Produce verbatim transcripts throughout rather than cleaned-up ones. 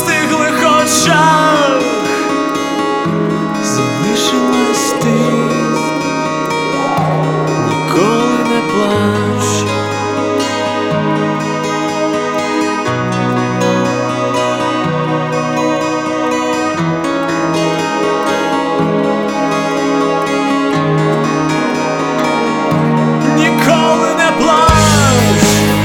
застиглих очах залишилась ти. Ніколи не плач. Ніколи не плач.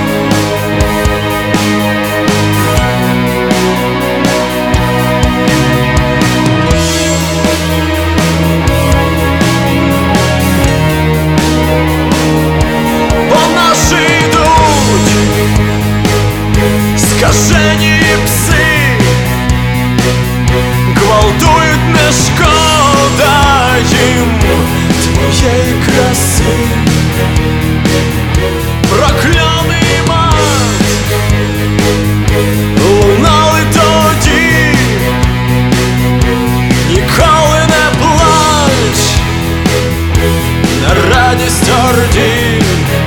Скажені пси гвалтують, не шкода їм твоєї краси. Прокльоний мат лунали тоді. Ніколи не плач, на радість орді.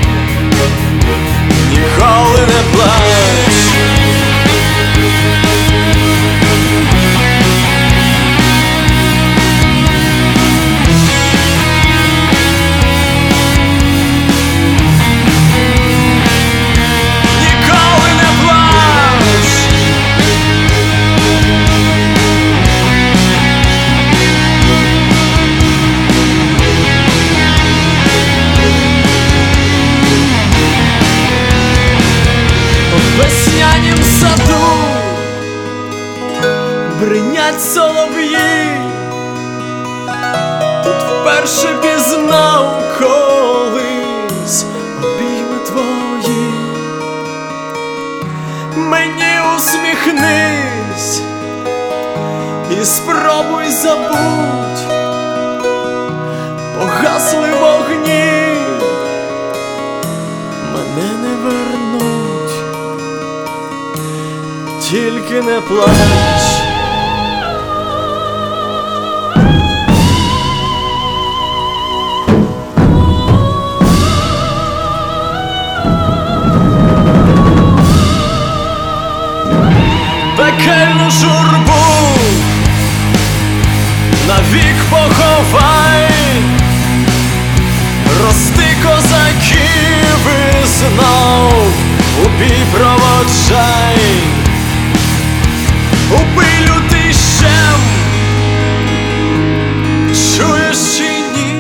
Ніколи не плач. В веснянім саду бринять солов'ї. Тут вперше пізнав колись обійми твої. Мені усміхнись і спробуй забудь. Погасли вогні, мене не вернуть. Тільки не плач. Пекельну журбу навік поховай. Рости козаків і знов у бій проводжай. Убий лютий щем, чуєш чи ні?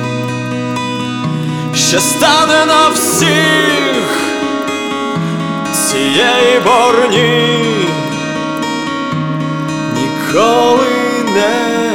Ще стане на всіх цієї борні. Ніколи не